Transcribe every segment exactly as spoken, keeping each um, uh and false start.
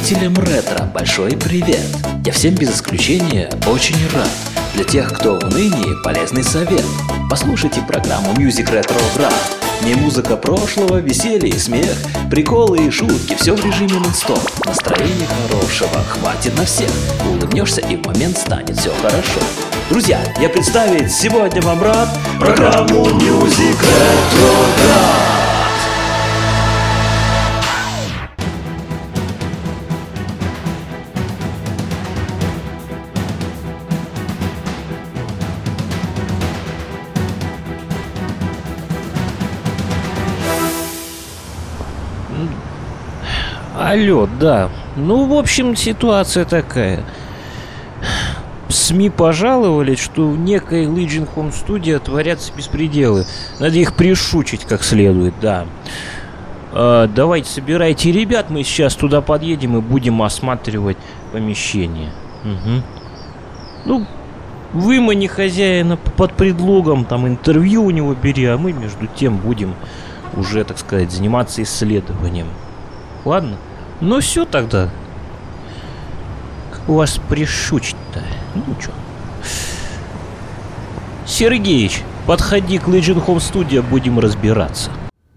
Любителям ретро большой привет! Я всем без исключения очень рад. Для тех, кто в ныне, полезный совет. Послушайте программу Music Retro Grad. Не музыка прошлого, веселье и смех, приколы и шутки, все в режиме нон-стоп. Настроение хорошего хватит на всех. Улыбнешься, и в момент станет все хорошо. Друзья, я представить сегодня вам рад программу Music Retro Grad. Алло, да. Ну, в общем, ситуация такая. СМИ пожаловали, что в некой Legion Home Studio творятся беспределы. Надо их пришучить как следует, да. А, давайте, собирайте ребят, мы сейчас туда подъедем и будем осматривать помещение. Угу. Ну, вымани хозяина под предлогом, там, интервью у него бери, а мы, между тем, будем уже, так сказать, заниматься исследованием. Ладно? Ну все тогда. Как у вас пришучить-то? Ну чё. Сергеич, подходи к Legion Home Studio, будем разбираться.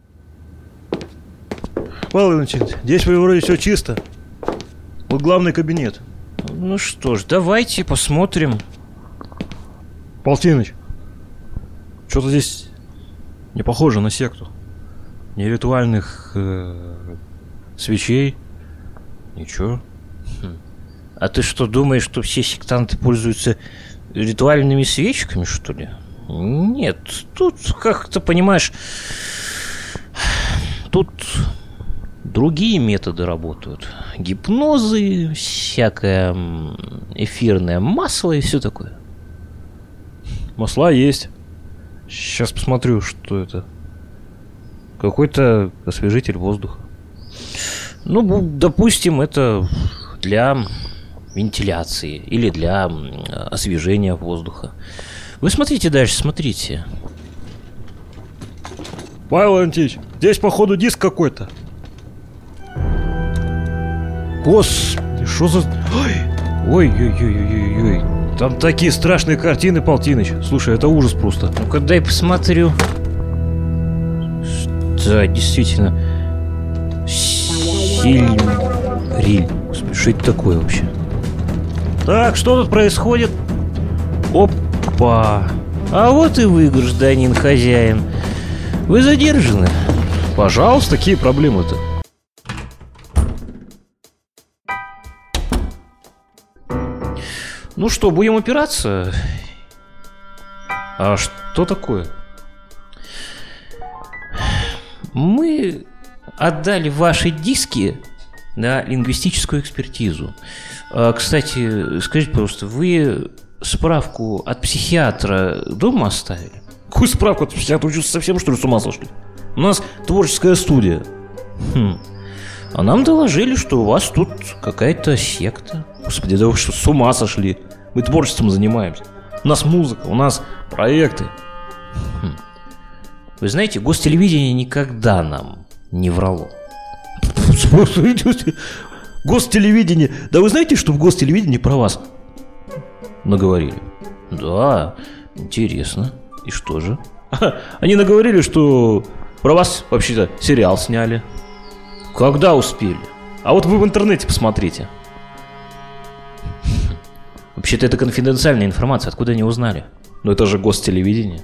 Павел Иванович, здесь вроде все чисто. Вот главный кабинет. Ну что ж, давайте посмотрим. Полтиныч, что-то здесь не похоже на секту. Ни ритуальных э, свечей. Ничего. Хм. А ты что, думаешь, что все сектанты пользуются ритуальными свечками, что ли? Нет, тут как-то, понимаешь, тут другие методы работают. Гипнозы, всякое эфирное масло и все такое. Масла есть. Сейчас посмотрю, что это. Какой-то освежитель воздуха. Ну, допустим, это для вентиляции или для освежения воздуха. Вы смотрите дальше, смотрите. Павел Антич, здесь, походу, диск какой-то. Господи, что за... Ой-ой-ой-ой-ой. Там такие страшные картины, Полтиныч. Слушай, это ужас просто. Ну-ка, дай посмотрю. Да, действительно. Сильриль. Что это такое вообще? Так, что тут происходит? Опа. А вот и вы, гражданин хозяин. Вы задержаны. Пожалуйста, какие проблемы-то? Ну что, будем упираться? А что такое? Мы отдали ваши диски на лингвистическую экспертизу. А, кстати, скажите, пожалуйста, вы справку от психиатра дома оставили? Какую справку от психиатра? Вы что, совсем, что ли, с ума сошли? У нас творческая студия. Хм. А нам доложили, что у вас тут какая-то секта. Господи, да вы что, с ума сошли? Мы творчеством занимаемся. У нас музыка, у нас проекты. Хм. Вы знаете, гостелевидение никогда нам не врало. Гостелевидение. Да вы знаете, что в гостелевидении про вас наговорили? Да, интересно. И что же? Они наговорили, что про вас вообще-то сериал сняли. Когда успели? А вот вы в интернете посмотрите. Вообще-то это конфиденциальная информация. Откуда они узнали? Но это же гостелевидение.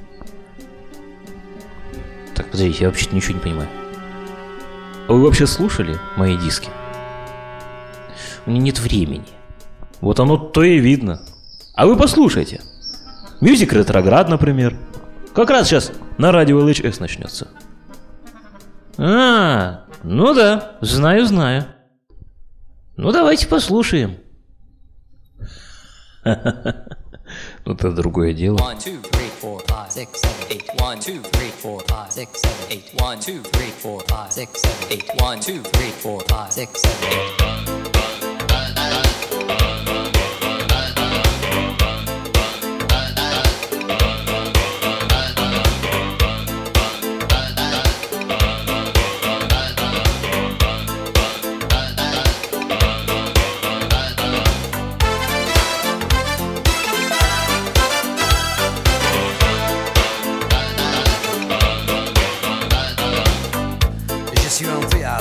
Так, подождите, я вообще-то ничего не понимаю. А вы вообще слушали мои диски? У меня нет времени. Вот оно то и видно. А вы послушайте. Music Retro Grad, например. Как раз сейчас на радио эл эйч эс начнется. А, ну да, знаю, знаю. Ну давайте послушаем. Ну это другое дело. One, two, three, four, five, six, seven, eight. One, two, three, four, five, six, seven, eight. One, two, three, four, five, six, seven, eight. One, two, three, four, five, six, seven, eight.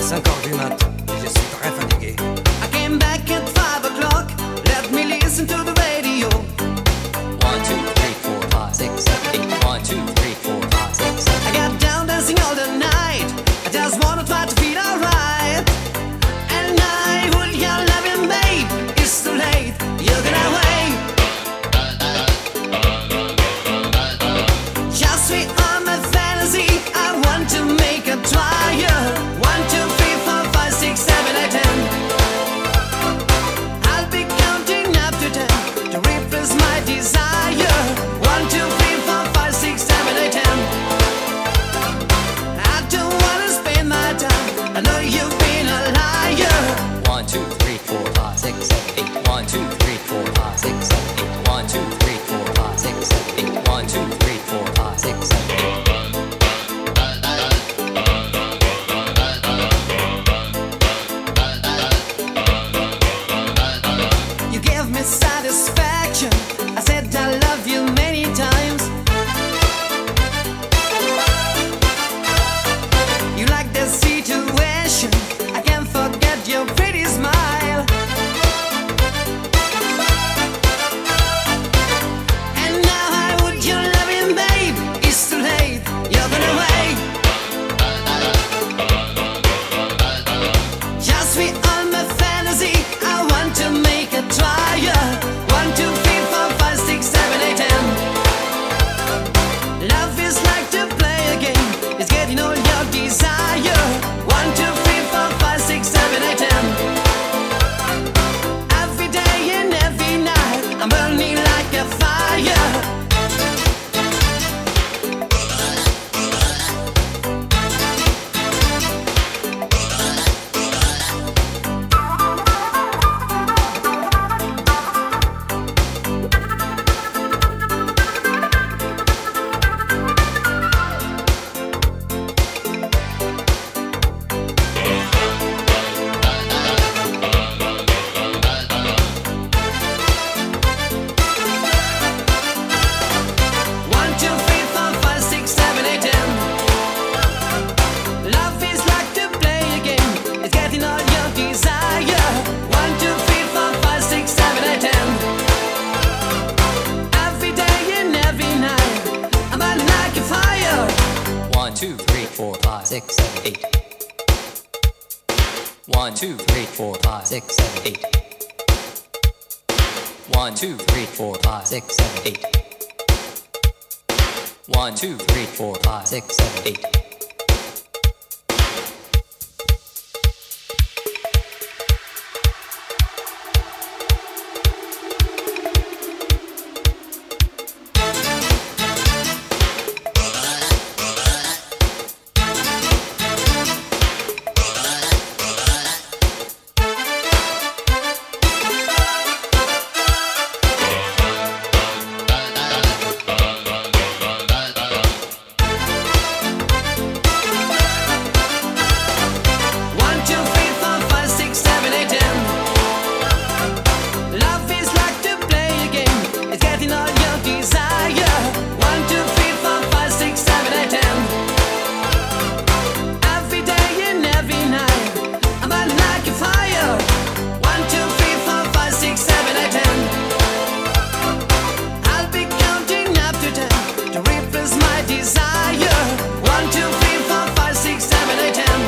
cinq heures du mat et je suis très fatigué. I came back at five o'clock. Let me listen to the radio. One, two, three, four, five, six, seven, eight. One, two, three, four, five, six, seven, I got down dancing all the night. I just wanna try to feel alright. And I would your loving babe. It's too late. You're gonna wait. Just sweet on my fantasy. I want to make a trial. One, two, three, four, five, six, seven, eight, ten. I'll be counting up to ten to repress my desire. One, two, three, four, five, six, seven, eight, ten. I don't wanna spend my time. I know you've been a liar. one, two, three, four, five, six, seven, eight. one, two, three, four, five, six, seven, eight. one, two, three, four, five, six, seven, eight. one, two, three, four, five, six, seven, eight. You gave me satisfaction. I said I love you many times. You like the situation. I can't forget your pretty smile. And now I would your loving babe. It's too late. You're gonna wait. Just sweet on my fantasy. I want to make a trial. One, two, three, four, five, six, seven, eight, ten. Love is like to play a game. It's getting all your desire. One, two, three, four, five, six, seven, eight, ten. Every day and every night, I'm burning like a fire. One, two, three, four, five, six, seven, eight, ten. Love is like to play a game. It's getting all your desire. One, two, three, four, five, six, seven, eight, ten. Every day and every night, I'm burning like a fire. one, two, three, four, five, six, seven, eight. one, two, three, four, five, six, seven, eight. one, two, three, four, five, six, seven, eight. one, two, three, four, five, six, seven, eight. One, two, three, four, five, six, seven, eight, ten. Love is like to play a game. It's getting all your desire. One, two, three, four, five, six, seven, eight, ten. Every day and every night, I'm burning like a fire. One, two, three, four, five, six, seven, eight, ten. I'll be counting up to ten to repress my desire. One, two, three, four, five, six, seven, eight, ten.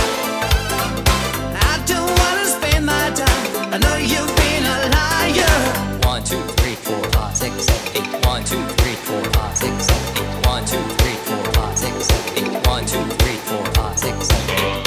I don't wanna spend my time. I know you've been a liar. one, two, three, four, five, six, seven, eight. one, two, three, four, five, six, seven, eight. one, two, three, four, five, six, seven, eight. one, two, three, four, five, six, seven, eight.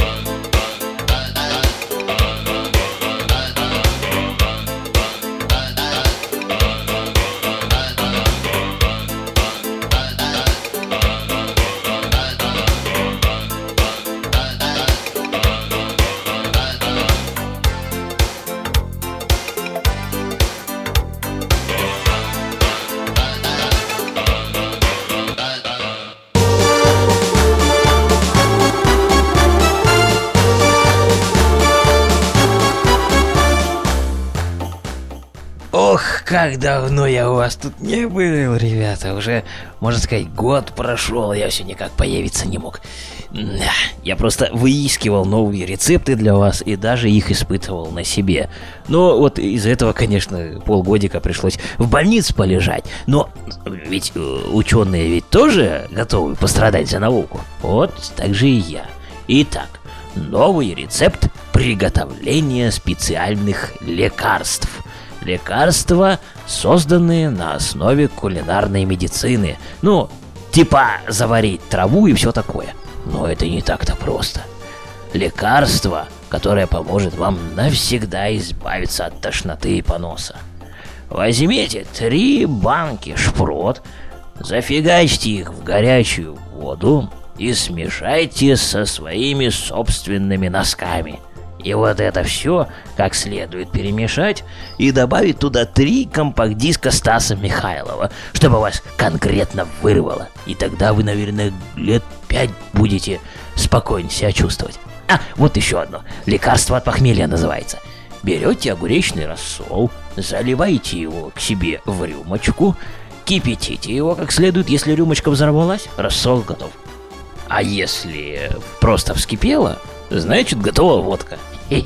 как давно я у вас тут не был, ребята. Уже, можно сказать, год прошел, я все никак появиться не мог. Я просто выискивал новые рецепты для вас и даже их испытывал на себе. Но вот из-за этого, конечно, полгодика пришлось в больнице полежать. Но ведь ученые ведь тоже готовы пострадать за науку. Вот так же и я. Итак, новый рецепт приготовления специальных лекарств. Лекарства, созданные на основе кулинарной медицины. Ну, типа заварить траву и все такое. Но это не так-то просто. Лекарство, которое поможет вам навсегда избавиться от тошноты и поноса. Возьмите три банки шпрот, зафигачьте их в горячую воду и смешайте со своими собственными носками. И вот это все как следует перемешать и добавить туда три компакт-диска Стаса Михайлова, чтобы вас конкретно вырвало. И тогда вы, наверное, лет пять будете спокойно себя чувствовать. А, вот еще одно. Лекарство от похмелья называется. Берете огуречный рассол, заливаете его к себе в рюмочку, кипятите его как следует. Если рюмочка взорвалась, рассол готов. А если просто вскипело, значит, готова водка.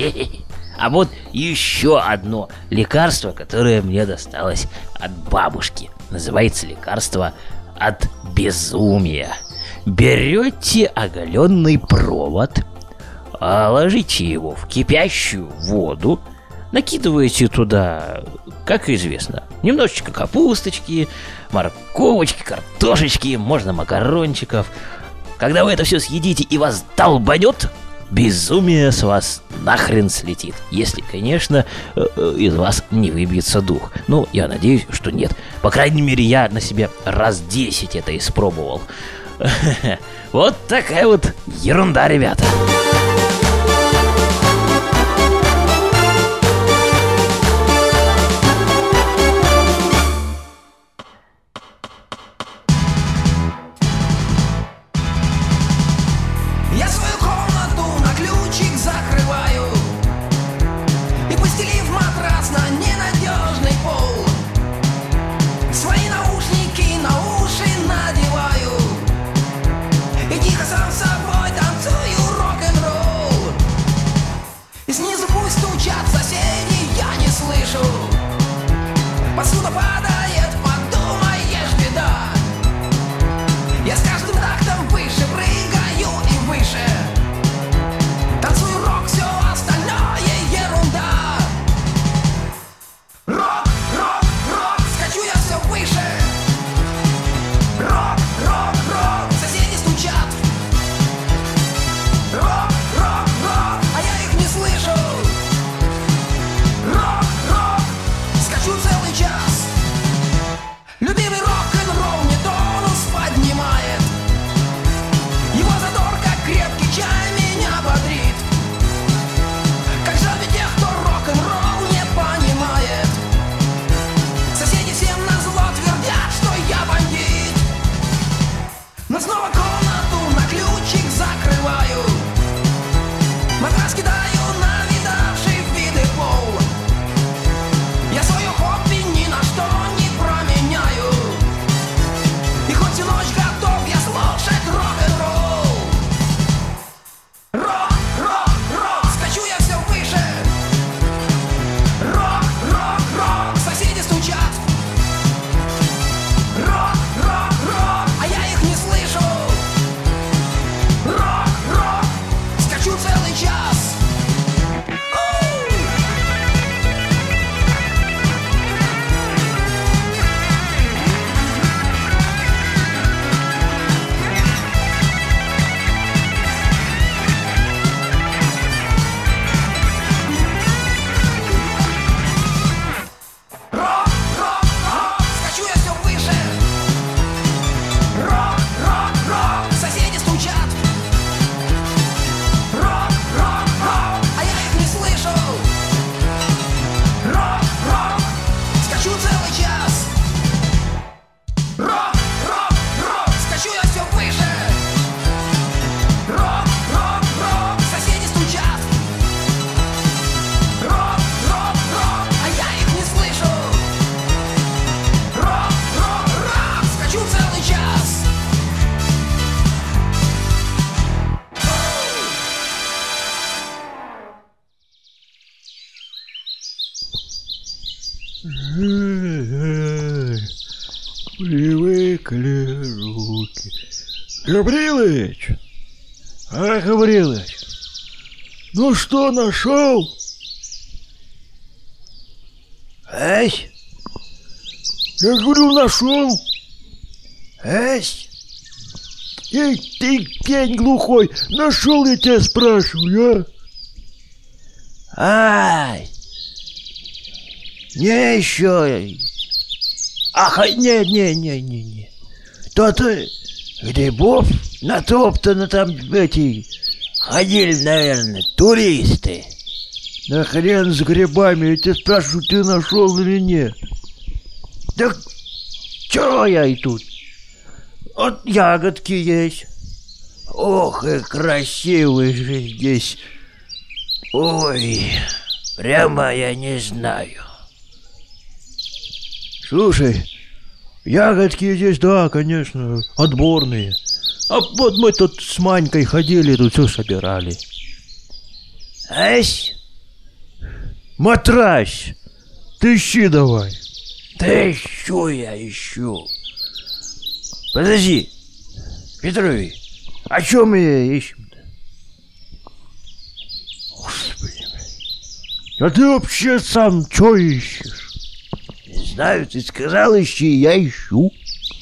А вот еще одно лекарство, которое мне досталось от бабушки. Называется лекарство от безумия. Берете оголенный провод, ложите его в кипящую воду, накидываете туда, как известно, немножечко капусточки, морковочки, картошечки, можно макарончиков. Когда вы это все съедите и вас долбанет, безумие с вас нахрен слетит. Если, конечно, из вас не выбьется дух. Ну, я надеюсь, что нет. По крайней мере, я на себе раз десять это испробовал. Вот такая вот ерунда, ребята. Я свою комнату на ключик закрываю и, постелив матрас на ненадежный пол, свои наушники на уши надеваю и тихо сам с собой танцую рок-н-ролл. Привыкли руки. Гаврилыч! А, Гаврилыч! Ну что, нашел? Ась? Я говорю, нашел. Ась? Эй, ты, пень глухой, нашел, я тебя спрашиваю, а? Ай! Не еще. Ах, не, не, не, не, не. То-то грибов натоптано там эти ходили, наверное, туристы. Да хрен с грибами, я тебя спрашиваю, ты нашел или нет? Да чего я и тут? Вот ягодки есть. Ох, и красивый же здесь. Ой, прямо я не знаю. Слушай, ягодки здесь, да, конечно, отборные. А вот мы тут с Манькой ходили, тут все собирали. Ась? Матрась, ты ищи давай. Да ищу я, ищу. Подожди, Петрович, о чем мы ищем-то? Господи, а ты вообще сам что ищешь? Не знаю, ты сказал ищи, я ищу.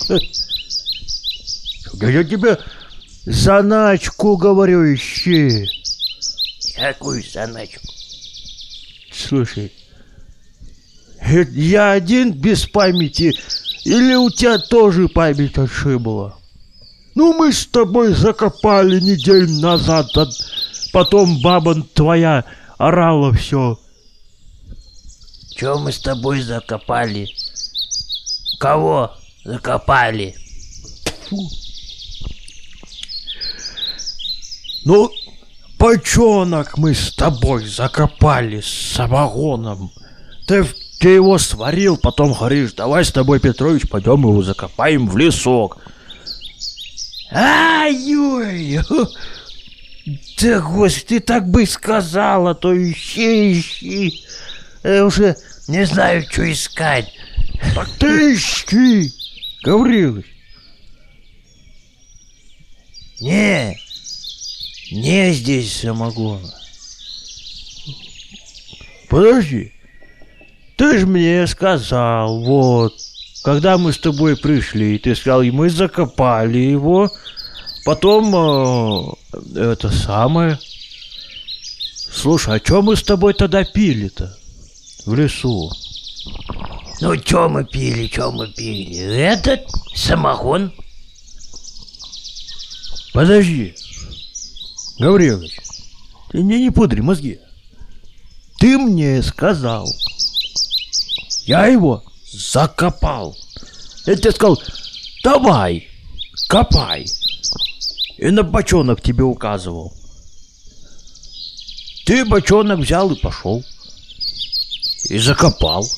Да я тебе заначку говорю, ищи. Какую заначку? Слушай, я один без памяти, или у тебя тоже память отшибла? Ну, мы с тобой закопали неделю назад, а потом баба твоя орала все. Че мы с тобой закопали? Кого закопали? Фу. Ну, бочонок мы с тобой закопали с самогоном. Ты, ты его сварил, потом говоришь, давай с тобой, Петрович, пойдем его закопаем в лесок. Ай-ой! Да, господи, ты так бы сказала, то ищи, ищи. Я уже не знаю, что искать. Так ты ищи, Гаврилыч. Не, не здесь самогона. Подожди, ты же мне сказал, вот, когда мы с тобой пришли, ты сказал, и мы закопали его, потом э, это самое. Слушай, а что мы с тобой тогда пили-то в лесу? Ну, что мы пили, что мы пили? Этот самогон. Подожди, Гаврилович, ты мне не пудри мозги. Ты мне сказал, я его закопал. Я тебе сказал, давай, копай. И на бочонок тебе указывал. Ты бочонок взял и пошел. И закопал.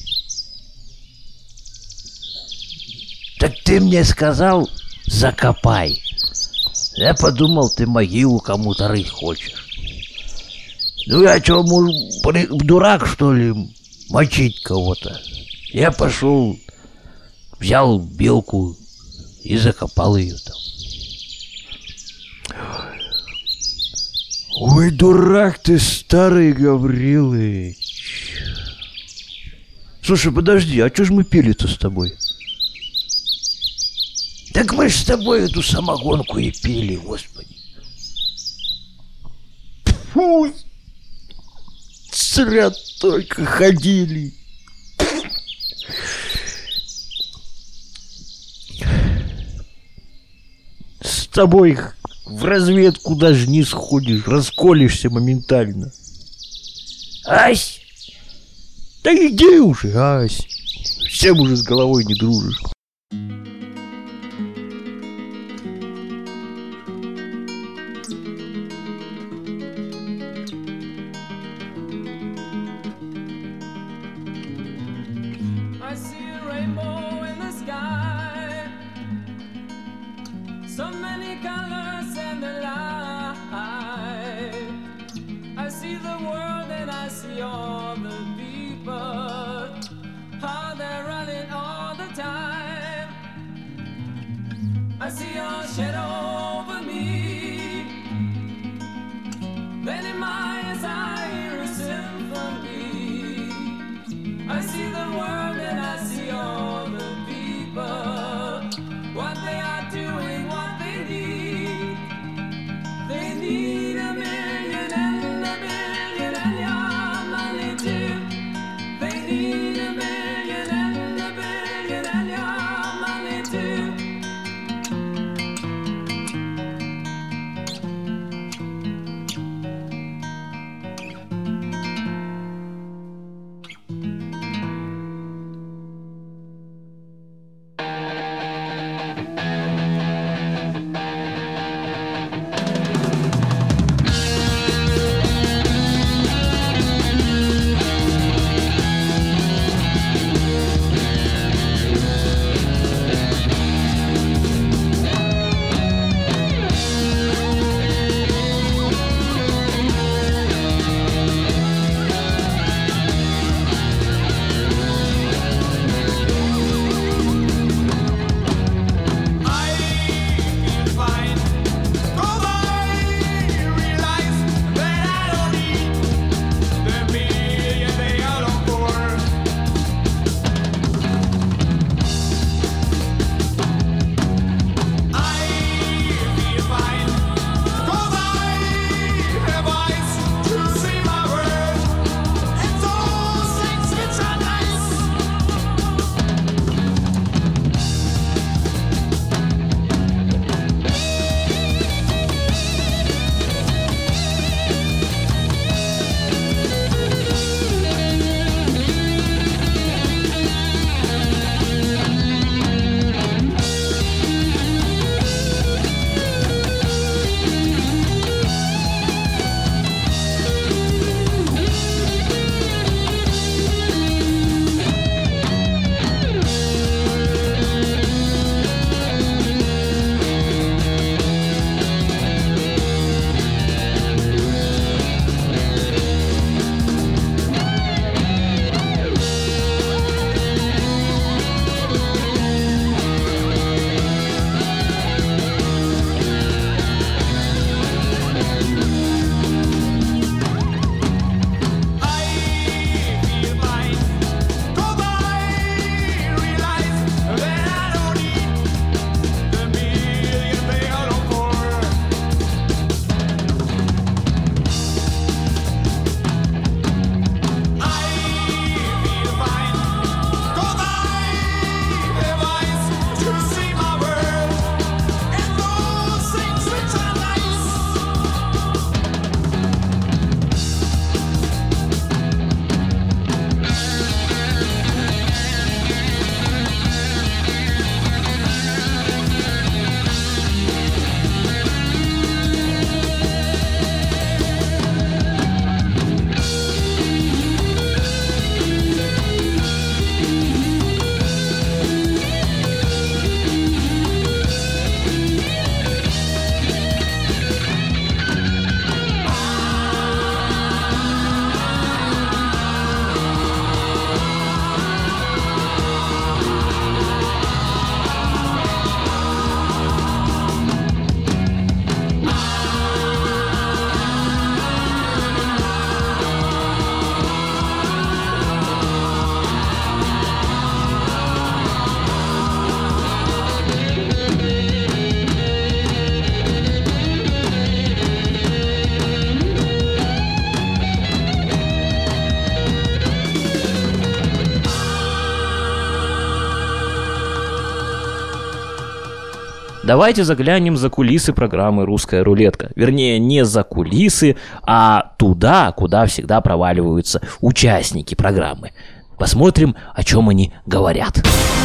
Так ты мне сказал, закопай. Я подумал, ты могилу кому-то рыть хочешь. Ну я что, может, дурак, что ли, мочить кого-то? Я пошел, взял белку и закопал ее там. Ой, дурак ты, старый Гаврилыч. Слушай, подожди, а что ж мы пили-то с тобой? Так мы ж с тобой эту самогонку и пили, господи. Фу, зря только ходили. С тобой в разведку даже не сходишь, расколешься моментально. Ась! Да иди уже, Ась. Всем уже с головой не дружишь. I see a rainbow in the sky, so many colors and the light. I see the world and I see all the people, how they're running all the time. давайте заглянем за кулисы программы «Русская рулетка». Вернее, не за кулисы, а туда, куда всегда проваливаются участники программы. Посмотрим, о чем они говорят.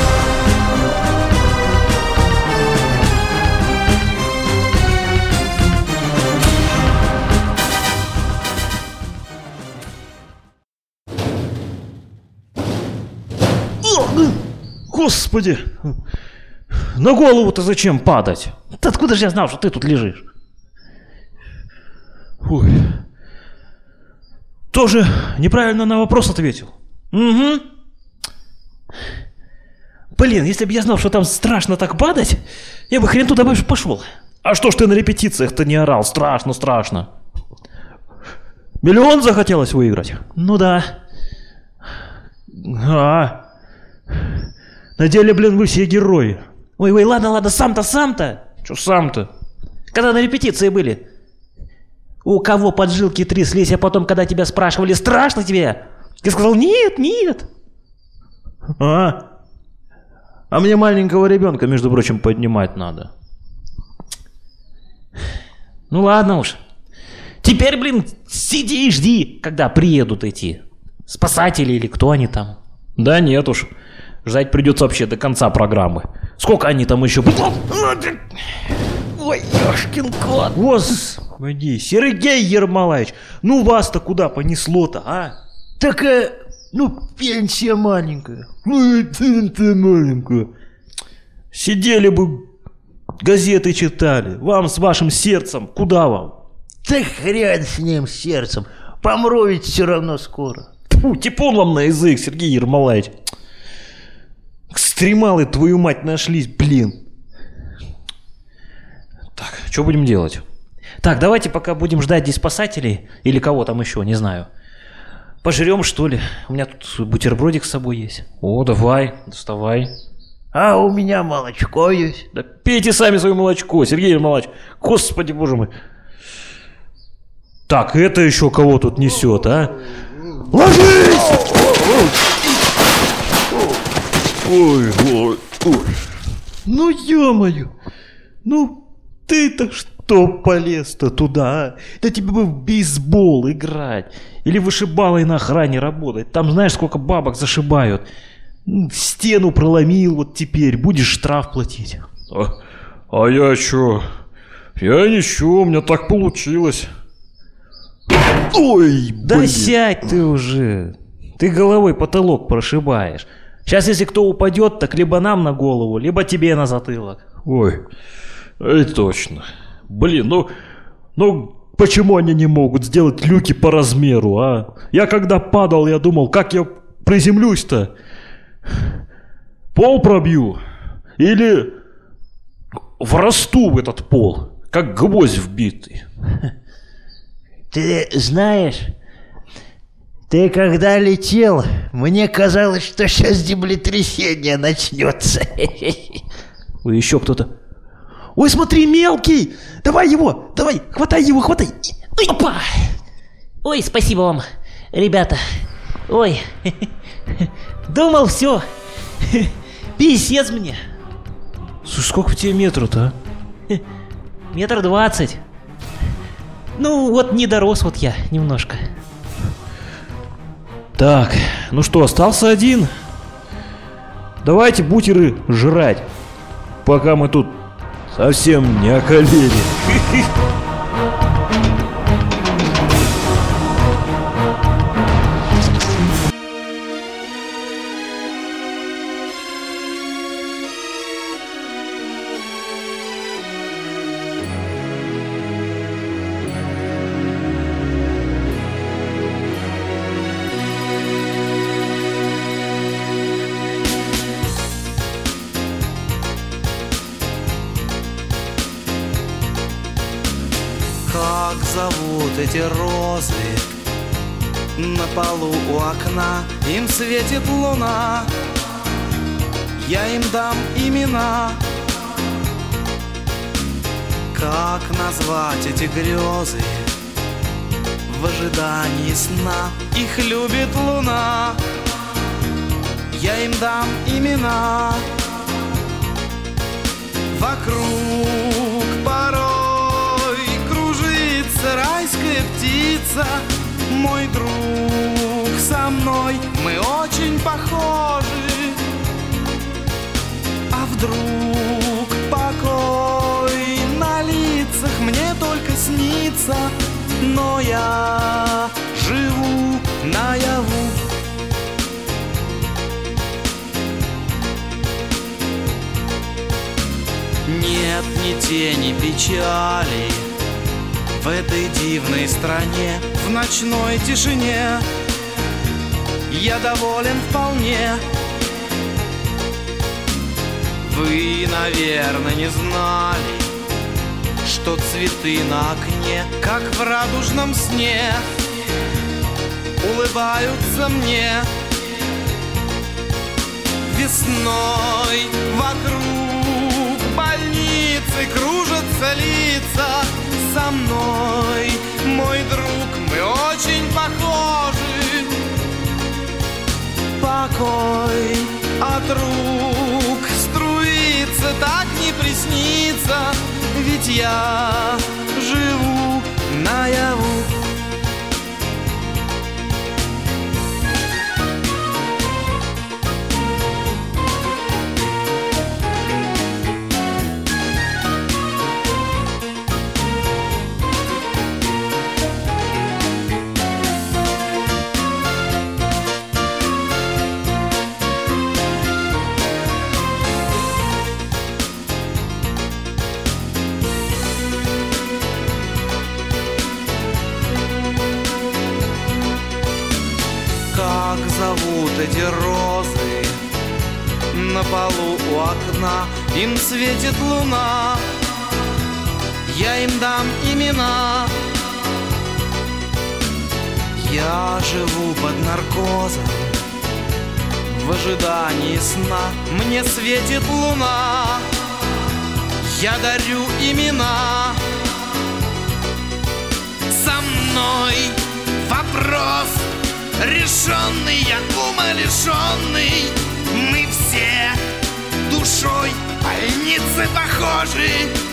Господи! На голову-то зачем падать? Да откуда же я знал, что ты тут лежишь? Ой. Тоже неправильно на вопрос ответил. Угу. Блин, если бы я знал, что там страшно так падать, я бы хрен туда больше пошел. А что ж ты на репетициях-то не орал? Страшно, страшно. Миллион захотелось выиграть? Ну да. А, на деле, блин, вы все герои. Ой-ой, ладно, ладно, сам-то, сам-то. Че сам-то? Когда на репетиции были. У кого поджилки тряслись, а потом, когда тебя спрашивали, страшно тебе? Ты сказал, нет, нет. А, а мне маленького ребенка, между прочим, поднимать надо. Ну ладно уж. Теперь, блин, сиди и жди, когда приедут эти спасатели или кто они там. Да нет уж. Ждать придется вообще до конца программы. Сколько они там еще... Ой, ёшкин кот. Господи, Сергей Ермолаевич, ну вас-то куда понесло-то, а? Так, э, ну, пенсия маленькая. Ну и пенсия маленькая. Сидели бы, газеты читали. Вам с вашим сердцем, куда вам? Да хрен с ним, с сердцем. Помру ведь все равно скоро. Фу, типун вам на язык, Сергей Ермолаевич. Экстремалы, твою мать, нашлись, блин. Так, что будем делать? Так, давайте пока будем ждать здесь спасателей, или кого там еще, не знаю. Пожрем, что ли? У меня тут бутербродик с собой есть. О, давай, доставай. А у меня молочко есть. Да пейте сами свое молочко, Сергей Ермолаевич. Господи, боже мой. Так, это еще кого тут несет, а? Ложись! Ой, ой, ой. Ну, ё-моё. Ну, ты-то что полез-то туда, а? Да тебе бы в бейсбол играть. Или вышибалой на охране работать. Там знаешь, сколько бабок зашибают. Стену проломил вот теперь. Будешь штраф платить. А, а я чё? Я ничего, у меня так получилось. Ой, блин. Да сядь ты уже. Ты головой потолок прошибаешь. Сейчас, если кто упадет, так либо нам на голову, либо тебе на затылок. Ой, это точно. Блин, ну, ну почему они не могут сделать люки по размеру, а? Я когда падал, я думал, как я приземлюсь-то? Пол пробью? Или врасту в этот пол, как гвоздь вбитый? Ты знаешь, ты когда летел, мне казалось, что сейчас землетрясение начнется. Ой, еще кто-то. Ой, смотри, мелкий! Давай его! Давай, хватай его, хватай! Ой, опа! Ой, спасибо вам, ребята. Ой, думал, все. Писец мне. Слушай, сколько тебе метру-то, а? Метр двадцать. Ну, вот не дорос вот я немножко. Так, ну что, остался один? Давайте бутеры жрать, пока мы тут совсем не околели. Как зовут эти розы? На полу у окна им светит луна. Я им дам имена. Как назвать эти грезы? В ожидании сна их любит луна. Я им дам имена. В Вокруг порой кружится райская птица. Мой друг со мной, мы очень похожи. А вдруг покой на лицах мне только снится, но я живу наяву. Нет ни тени печали в этой дивной стране, в ночной тишине я доволен вполне. Вы, наверное, не знали, что цветы на окне, как в радужном сне, улыбаются мне. Весной вокруг больницы кружатся лица. Со мной, мой друг, мы очень похожи. Покой от рук струится, так не приснится, ведь я живу наяву. Как зовут эти розы на полу у окна? Им светит луна, я им дам имена. Я живу под наркозом в ожидании сна. Мне светит луна, я дарю имена. Со мной вопрос решенный, я умалишенный. Мы все душой больницы похожи.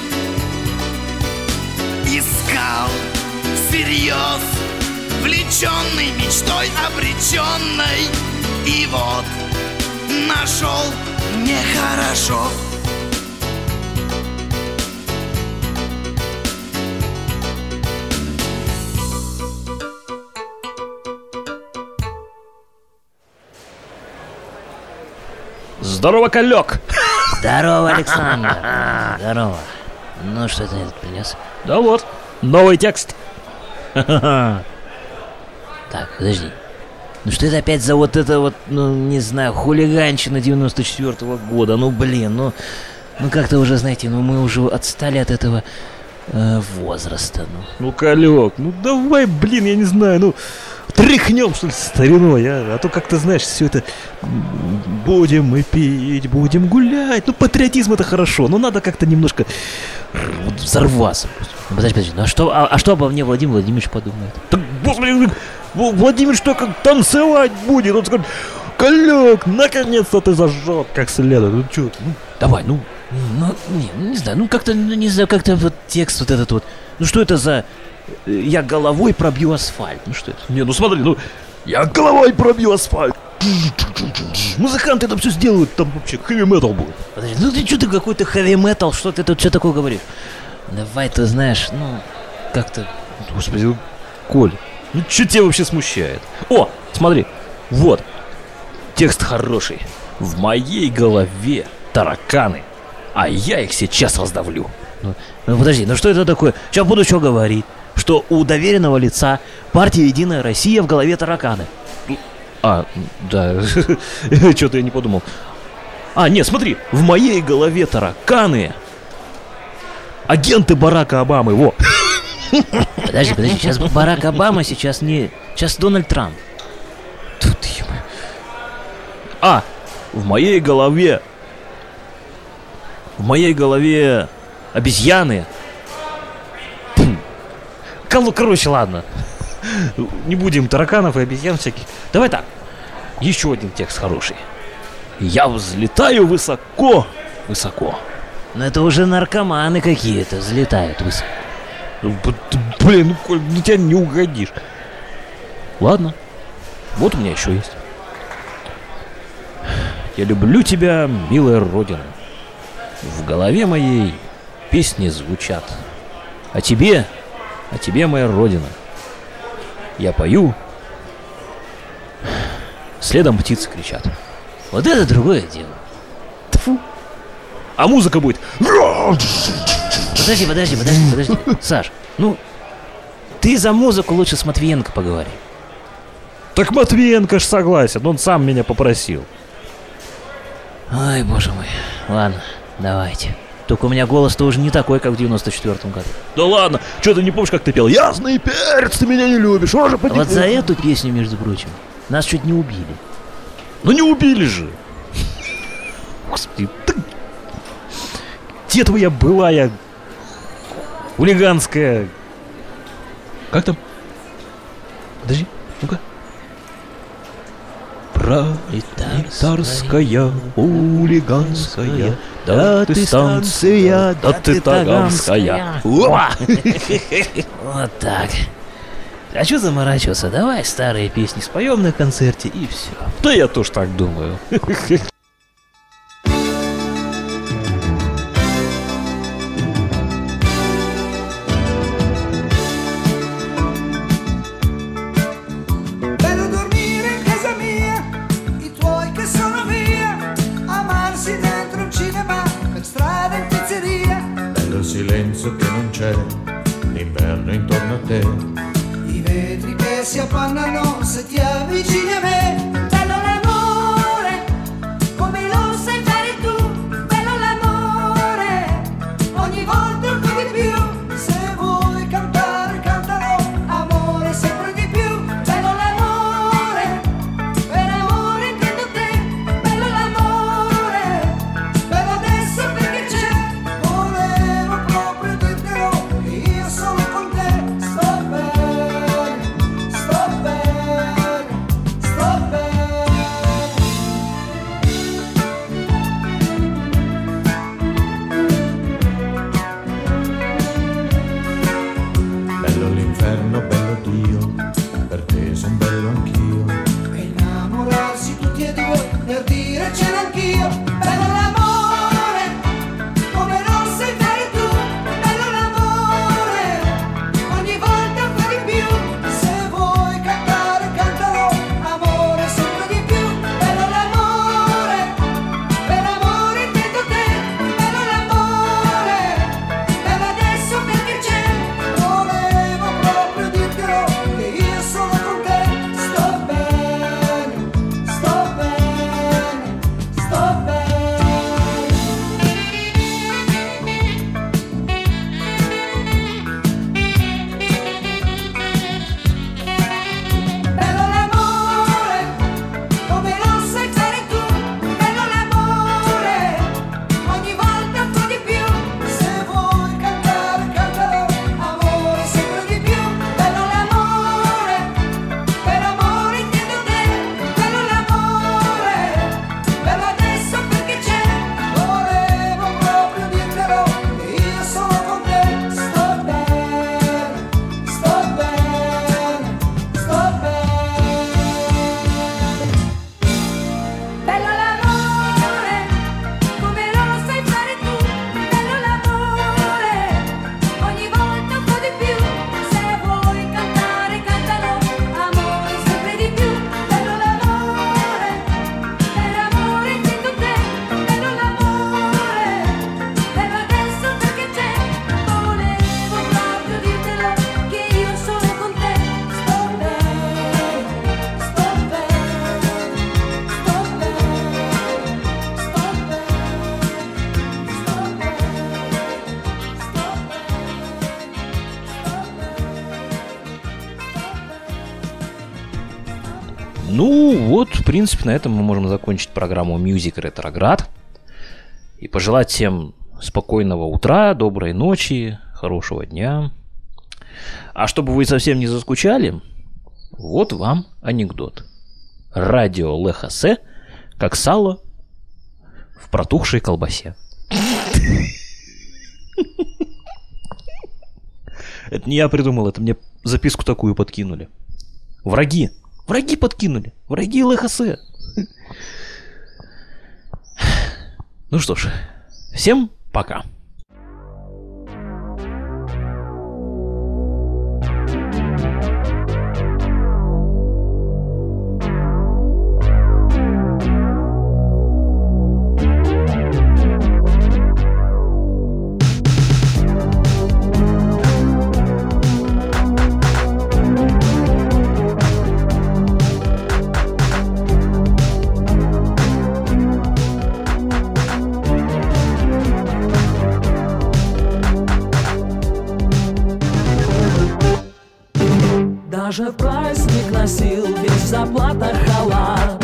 Искал всерьез, влеченный мечтой обреченной. И вот нашел нехорошо. Здорово, Колек! Здорово, Александр. Здорово. Ну, что ты этот принес? Да вот, новый текст. Так, подожди. Ну что это опять за вот это вот, ну, не знаю, хулиганщина девяносто четвёртого года? Ну, блин, ну, ну как-то уже, знаете, ну мы уже отстали от этого э, возраста. Ну. Ну, Колек, ну давай, блин, я не знаю, ну тряхнем, что ли, стариной, а? А то как-то, знаешь, все это будем мы пить, будем гулять. Ну, патриотизм это хорошо, но надо как-то немножко вот, взорваться. Ну, подожди, подожди, ну а что, а, а что обо мне Владимир Владимирович подумает? Так, господи, Владимир что, как танцевать будет? Он скажет: Колек, наконец-то ты зажег как следует. Ну, что, ну, давай, ну, ну, не, ну, не знаю, ну как-то, ну, не знаю, как-то вот текст вот этот вот. Ну что это за «я головой пробью асфальт»? Ну что это? Не, ну смотри, ну я головой пробью асфальт. Музыканты там все сделают, там вообще хэви-метал будет. Подожди, ну ты что ты какой-то хэви-метал, что ты тут что такое говоришь? Давай, ты знаешь, ну, как-то... Господи, ну, Коль, ну что тебя вообще смущает? О, смотри, вот, текст хороший. В моей голове тараканы, а я их сейчас раздавлю. Ну, ну подожди, ну что это такое? Сейчас буду что говорить? Что у доверенного лица партии «Единая Россия» в голове тараканы. А, да, что-то я не подумал. А, нет, смотри, в моей голове тараканы. Агенты Барака Обамы, во. Подожди, подожди, сейчас Барак Обама, сейчас не... Сейчас Дональд Трамп. Тут ё... А, в моей голове... В моей голове обезьяны. Кол- Короче, ладно. Не будем тараканов и обезьян всяких. Давай так. Еще один текст хороший. Я взлетаю высоко, высоко. Но это уже наркоманы какие-то взлетают высоко. Ну, б- т- Блин, ну, Коль, ну тебя не угодишь. Ладно, вот у меня еще есть. Я люблю тебя, милая Родина. В голове моей песни звучат. А тебе, а тебе, моя Родина. Я пою, следом птицы кричат. Вот это другое дело. Тьфу. А музыка будет. Подожди, подожди, подожди, подожди. Саш, ну, ты за музыку лучше с Матвиенко поговори. Так Матвиенко ж согласен, он сам меня попросил. Ой, боже мой. Ладно, давайте. Только у меня голос-то уже не такой, как в девяносто четвёртом году. Да ладно, что ты не помнишь, как ты пел? Ясный перец, ты меня не любишь. Уже А вот за эту песню, между прочим, нас чуть не убили. Ну не убили же. Господи, да... Где твоя былая хулиганская... Как там? Подожди, ну-ка. Пролетарская, хулиганская, да ты станция, да ты таганская. Уа! Вот так. А что заморачиваться? Давай старые песни споем на концерте и все. Да я тоже так думаю. Bello dormire in casa mia, i tuoi che sono via, amarsi dentro un cinema, per strada in pizzeria, Bello il silenzio che non c'è, l'inverno intorno a te. i vetri che si appannano se ti avvicini a me. Bello l'amore, come lo sai fare tu, bello l'amore, ogni volta un po' di più, se vuoi cantare cantalo, amore sempre di più. Bello l'amore, per amore intendo te, bello l'amore, bello adesso perché c'è, volevo proprio dirtelo, che io sono con te, sto bene, sto bene, sto bene. Bello l'inferno, bello Dio, per te son bello anch'io. E innamorarsi tutti e due, per dire ce l'ho anch'io. Bello l'amore, come lo sai fare tu, bello l'amore, ogni volta un po' di più, se vuoi cantare cantalo, amore sempre di più. Bello l'amore, per amore intendo te, bello l'amore, bello adesso perché c'è, volevo proprio dirtelo, che io sono con te, sto bene, sto bene, sto bene. Bello l'amore, come lo sai fare tu, bello l'amore, ogni volta un po' di più, se vuoi cantare cantalo, amore sempre di più. Bello l'amore, per amore intendo te, bello l'amore, bello adesso perché c'è, volevo proprio dirtelo, che io sono con te, sto bene, sto bene, sto bene. Bello l'amore, come lo sai fare tu, bello l'amore, ogni volta un po' di più, se vuoi cantare cantalo, amore sempre di più. Bello l'amore, per amore intendo te, bello l'amore, bello adesso perché c'è, volevo proprio dirtelo, che io sono con te, sto bene, sto bene, sto Ну, вот, в принципе, на этом мы можем закончить программу Music Retrograd. И пожелать всем спокойного утра, доброй ночи, хорошего дня. А чтобы вы совсем не заскучали, вот вам анекдот. Радио Лехасе, как сало в протухшей колбасе. Это не я придумал, это мне записку такую подкинули. Враги. Враги подкинули. Враги ЛХС. Ну что ж, всем пока. Даже в праздник носил весь в заплатах халат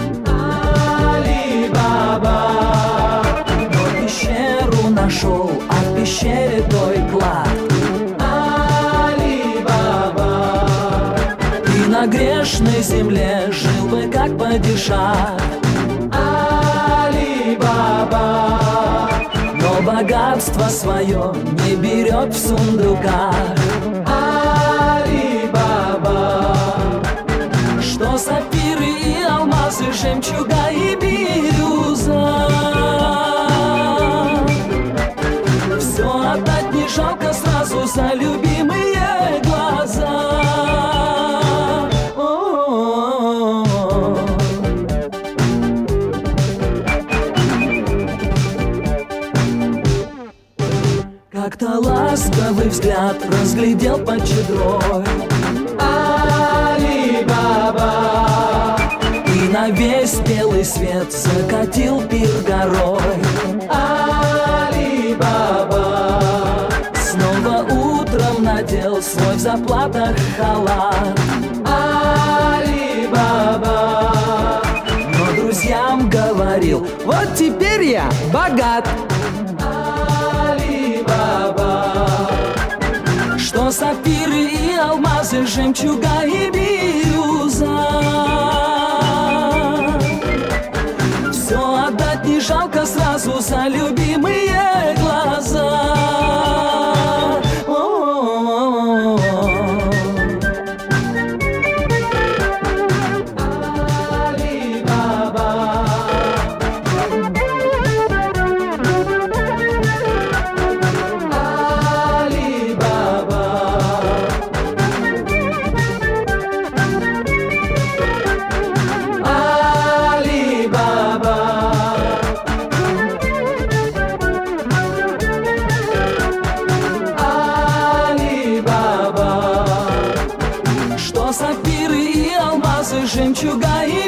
Али-Баба, но пещеру нашел, а в пещере той клад Али-Баба, и на грешной земле жил бы как падишах Али-Баба, но богатство свое не берет в сундуках что сапфиры и алмазы, жемчуга и бирюза. Все отдать не жалко сразу за любимые глаза. О-о-о-о. Как-то ласковый взгляд разглядел под чедрой Али-Баба, и на весь белый свет закатил пир горой Али-Баба, снова утром надел свой в заплатах халат Али-Баба, но друзьям говорил: вот теперь я богат что сапфиры и алмазы, жемчуга и бирюза. Все отдать не жалко сразу за любимые глаза. О-о-о-о. Сапфиры и алмазы, жемчуга и